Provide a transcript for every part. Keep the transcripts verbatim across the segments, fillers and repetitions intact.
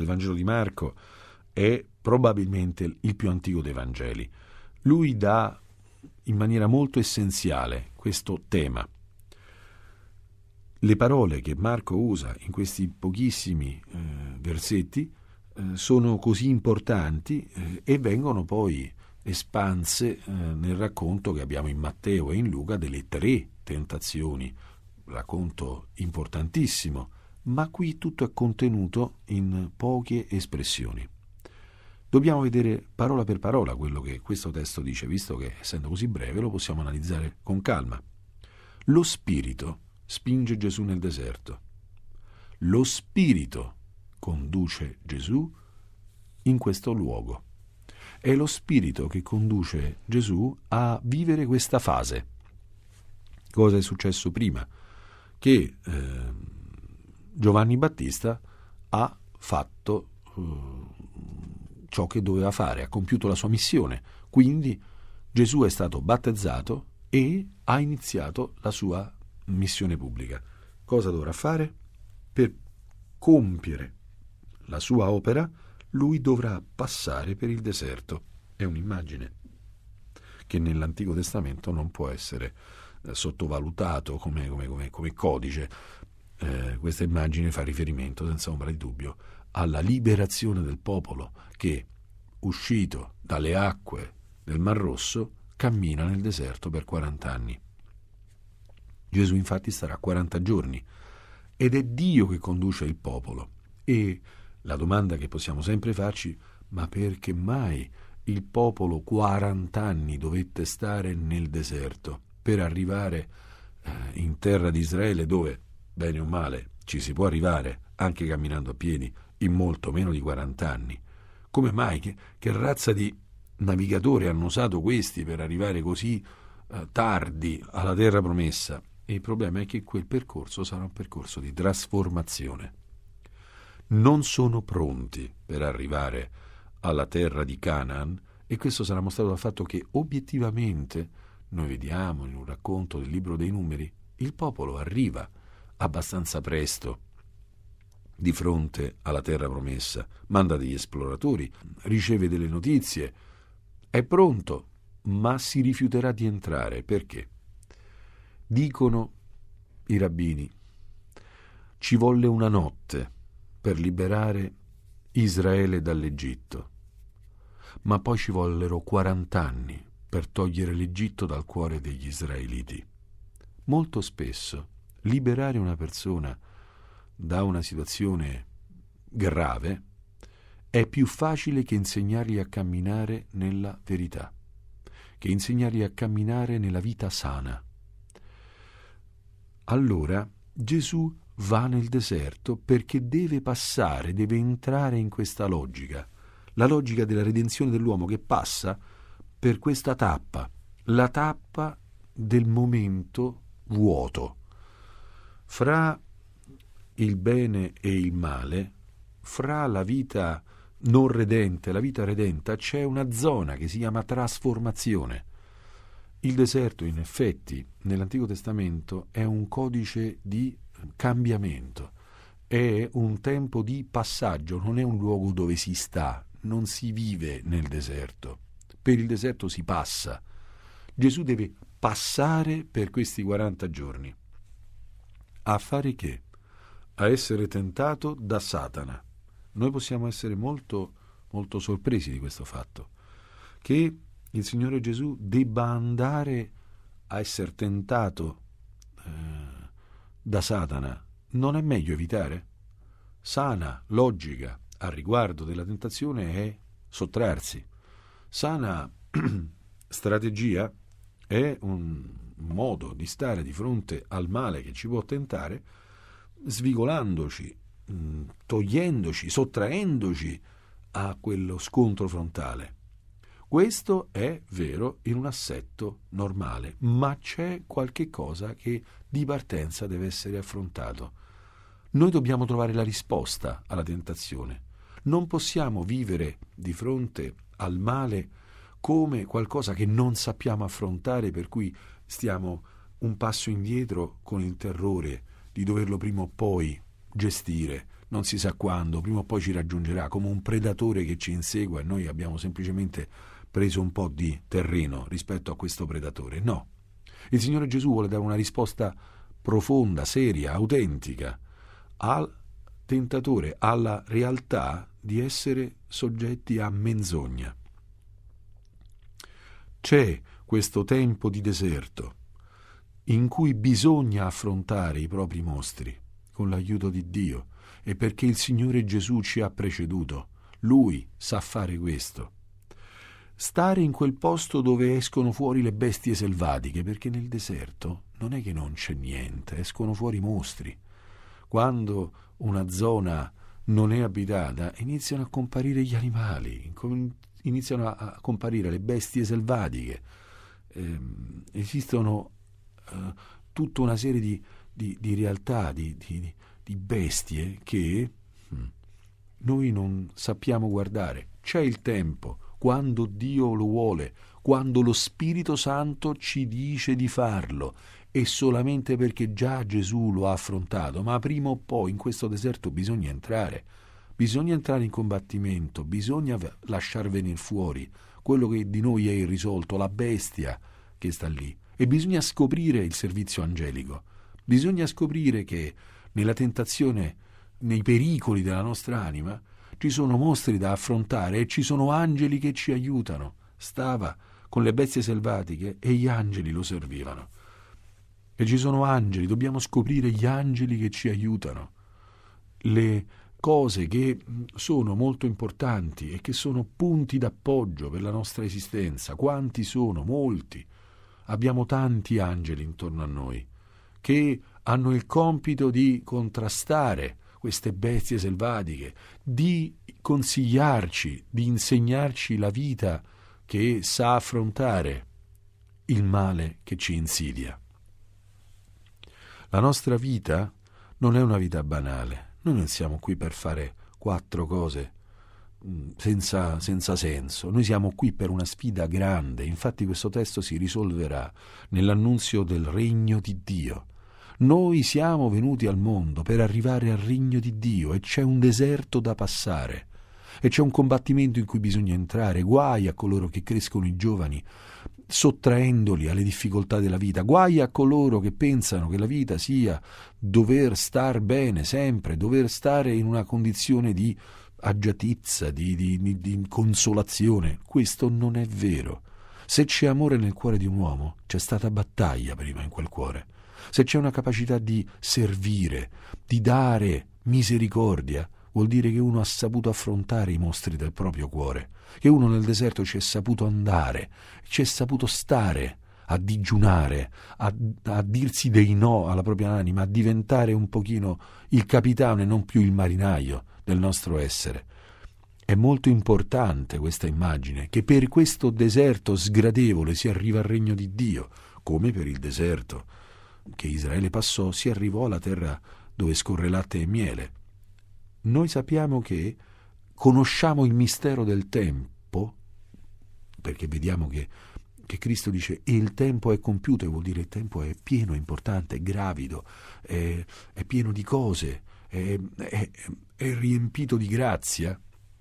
il Vangelo di Marco è probabilmente il più antico dei Vangeli. Lui dà in maniera molto essenziale questo tema. Le parole che Marco usa in questi pochissimi eh, versetti eh, sono così importanti eh, e vengono poi espanse eh, nel racconto che abbiamo in Matteo e in Luca delle tre tentazioni, racconto importantissimo, ma qui tutto è contenuto in poche espressioni. Dobbiamo vedere parola per parola quello che questo testo dice, visto che, essendo così breve, lo possiamo analizzare con calma. Lo Spirito spinge Gesù nel deserto. Lo Spirito conduce Gesù in questo luogo. È lo Spirito che conduce Gesù a vivere questa fase. Cosa è successo prima? Che eh, Giovanni Battista ha fatto eh, ciò che doveva fare, ha compiuto la sua missione. Quindi Gesù è stato battezzato e ha iniziato la sua missione pubblica. Cosa dovrà fare? Per compiere la sua opera, lui dovrà passare per il deserto. È un'immagine che nell'Antico Testamento non può essere eh, sottovalutato come, come, come, come codice. Eh, questa immagine fa riferimento, senza ombra di dubbio, alla liberazione del popolo che, uscito dalle acque del Mar Rosso, cammina nel deserto per quaranta anni. Gesù infatti starà quaranta giorni ed è Dio che conduce il popolo. E la domanda che possiamo sempre farci: ma perché mai il popolo quaranta anni dovette stare nel deserto per arrivare eh, in terra di Israele, dove, bene o male, ci si può arrivare anche camminando a piedi in molto meno di quaranta anni? Come mai? Che, che razza di navigatori hanno usato questi per arrivare così eh, tardi alla terra promessa? E il problema è che quel percorso sarà un percorso di trasformazione. Non sono pronti per arrivare alla terra di Canaan, e questo sarà mostrato dal fatto che obiettivamente noi vediamo in un racconto del libro dei Numeri, il popolo arriva abbastanza presto di fronte alla terra promessa, manda degli esploratori, riceve delle notizie, è pronto, ma si rifiuterà di entrare. Perché? Dicono i rabbini: ci volle una notte per liberare Israele dall'Egitto, ma poi ci vollero quaranta anni per togliere l'Egitto dal cuore degli israeliti. Molto spesso liberare una persona da una situazione grave è più facile che insegnargli a camminare nella verità, che insegnargli a camminare nella vita sana. Allora Gesù va nel deserto perché deve passare, deve entrare in questa logica, la logica della redenzione dell'uomo, che passa per questa tappa, la tappa del momento vuoto. Fra il bene e il male, fra la vita non redente e la vita redenta, c'è una zona che si chiama trasformazione. Il deserto, in effetti, nell'Antico Testamento è un codice di cambiamento, è un tempo di passaggio, non è un luogo dove si sta, non si vive nel deserto. Per il deserto si passa. Gesù deve passare per questi quaranta giorni. A fare che? A essere tentato da Satana. Noi possiamo essere molto, molto sorpresi di questo fatto, che il Signore Gesù debba andare a essere tentato eh, da Satana. Non è meglio evitare? Sana logica al riguardo della tentazione è sottrarsi. Sana strategia è un modo di stare di fronte al male che ci può tentare, svigolandoci, mh, togliendoci, sottraendoci a quello scontro frontale. Questo è vero in un assetto normale, ma c'è qualche cosa che di partenza deve essere affrontato. Noi dobbiamo trovare la risposta alla tentazione. Non possiamo vivere di fronte al male come qualcosa che non sappiamo affrontare, per cui stiamo un passo indietro con il terrore di doverlo prima o poi gestire, non si sa quando, prima o poi ci raggiungerà, come un predatore che ci insegue, e noi abbiamo semplicemente preso un po' di terreno rispetto a questo predatore. No, il Signore Gesù vuole dare una risposta profonda, seria, autentica al tentatore, alla realtà di essere soggetti a menzogna. C'è questo tempo di deserto in cui bisogna affrontare i propri mostri con l'aiuto di Dio, e perché il Signore Gesù ci ha preceduto, Lui sa fare questo. Stare in quel posto dove escono fuori le bestie selvatiche, perché nel deserto non è che non c'è niente, escono fuori mostri. Quando una zona non è abitata, iniziano a comparire gli animali, iniziano a comparire le bestie selvatiche. Eh, esistono eh, tutta una serie di, di, di realtà, di, di, di bestie che hm, noi non sappiamo guardare. C'è il tempo, quando Dio lo vuole, quando lo Spirito Santo ci dice di farlo, e solamente perché già Gesù lo ha affrontato, ma prima o poi in questo deserto bisogna entrare, bisogna entrare in combattimento, bisogna lasciar venire fuori quello che di noi è irrisolto, la bestia che sta lì, e bisogna scoprire il servizio angelico, bisogna scoprire che nella tentazione, nei pericoli della nostra anima, ci sono mostri da affrontare e ci sono angeli che ci aiutano. Stava con le bestie selvatiche e gli angeli lo servivano. E ci sono angeli, dobbiamo scoprire gli angeli che ci aiutano. Le cose che sono molto importanti e che sono punti d'appoggio per la nostra esistenza. Quanti sono? Molti. Abbiamo tanti angeli intorno a noi che hanno il compito di contrastare queste bestie selvatiche, di consigliarci, di insegnarci la vita che sa affrontare il male che ci insidia. La nostra vita non è una vita banale. Noi non siamo qui per fare quattro cose senza, senza senso. Noi siamo qui per una sfida grande. Infatti questo testo si risolverà nell'annunzio del regno di Dio. Noi siamo venuti al mondo per arrivare al regno di Dio, e c'è un deserto da passare, e c'è un combattimento in cui bisogna entrare. Guai a coloro che crescono i giovani sottraendoli alle difficoltà della vita, guai a coloro che pensano che la vita sia dover star bene sempre, dover stare in una condizione di agiatezza, di, di, di, di consolazione. Questo non è vero. Se c'è amore nel cuore di un uomo, c'è stata battaglia prima in quel cuore. Se c'è una capacità di servire, di dare misericordia, vuol dire che uno ha saputo affrontare i mostri del proprio cuore, che uno nel deserto ci è saputo andare, ci è saputo stare, a digiunare, a, a dirsi dei no alla propria anima, a diventare un pochino il capitano e non più il marinaio del nostro essere. È molto importante questa immagine, che per questo deserto sgradevole si arriva al regno di Dio, come per il deserto che Israele passò si arrivò alla terra dove scorre latte e miele. Noi sappiamo che conosciamo il mistero del tempo, perché vediamo che, che Cristo dice e il tempo è compiuto, e vuol dire il tempo è pieno, è importante, è gravido, è, è pieno di cose, è, è, è riempito di grazia,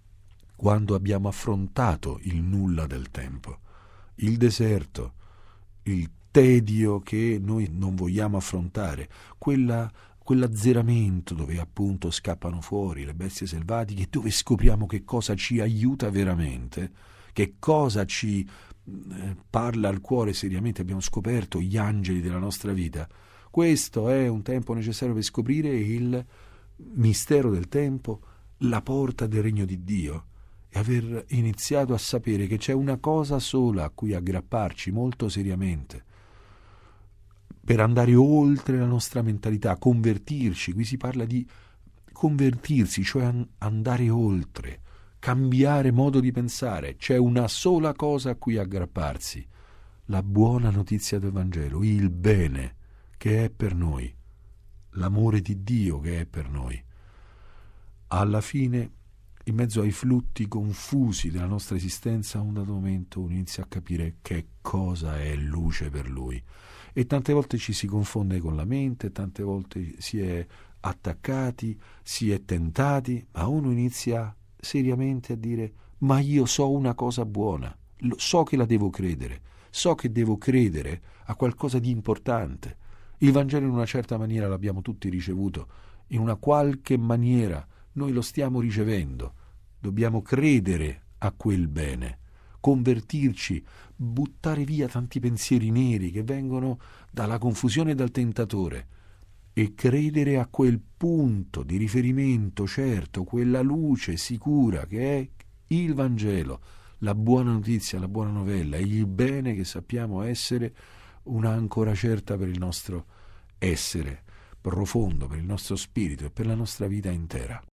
quando abbiamo affrontato il nulla del tempo, il deserto, il tedio che noi non vogliamo affrontare, quella, quell'azzeramento dove appunto scappano fuori le bestie selvatiche, dove scopriamo che cosa ci aiuta veramente, che cosa ci eh, parla al cuore seriamente. Abbiamo scoperto gli angeli della nostra vita. Questo è un tempo necessario per scoprire il mistero del tempo, la porta del regno di Dio, e aver iniziato a sapere che c'è una cosa sola a cui aggrapparci molto seriamente per andare oltre la nostra mentalità, convertirci. Qui si parla di convertirsi, cioè andare oltre, cambiare modo di pensare. C'è una sola cosa a cui aggrapparsi: la buona notizia del Vangelo, il bene che è per noi, l'amore di Dio che è per noi. Alla fine, in mezzo ai flutti confusi della nostra esistenza, a un dato momento uno inizia a capire che cosa è luce per lui. E tante volte ci si confonde con la mente, tante volte si è attaccati, si è tentati, ma uno inizia seriamente a dire: ma io so una cosa buona, so che la devo credere, so che devo credere a qualcosa di importante. Il Vangelo in una certa maniera l'abbiamo tutti ricevuto, in una qualche maniera noi lo stiamo ricevendo. Dobbiamo credere a quel bene, convertirci, buttare via tanti pensieri neri che vengono dalla confusione e dal tentatore e credere a quel punto di riferimento certo, quella luce sicura che è il Vangelo, la buona notizia, la buona novella, il bene che sappiamo essere un'ancora certa per il nostro essere profondo, per il nostro spirito e per la nostra vita intera.